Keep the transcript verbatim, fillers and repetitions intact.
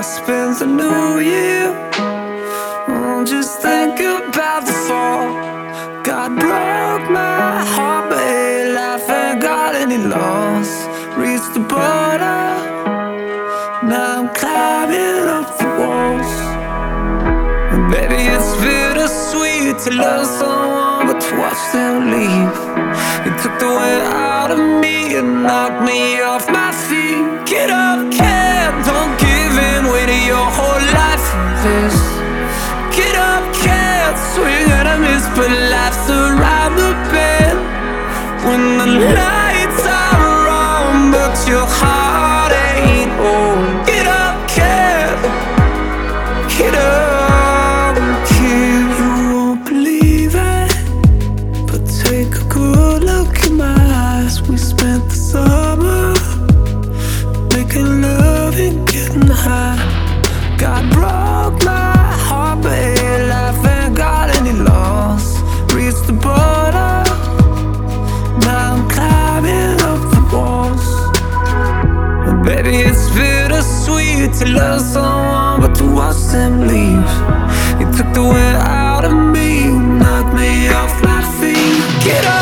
I spent the new year oh, just thinking about the fall. God broke my heart, but hey, life ain't got any loss. Reached the border, now I'm climbing up the walls. And baby, it's bittersweet to love someone but to watch them leave. You took the wind out of me and knocked me off my feet. Get up, cat, don't give in, waiting your whole life for this. Get up, cat, swing and a miss, but life's around the bend. When the lights are wrong, but your heart ain't home. Get up, cat, get up, kid. You won't believe it, but take a good look in my eyes. We spent the summer making love and getting high. God broke my heart, but hey, life ain't got any loss. Reached the border, now I'm climbing up the walls. And baby, it's bittersweet to love someone but to watch them leave. You took the wind out of me, knocked me off my feet. Get up!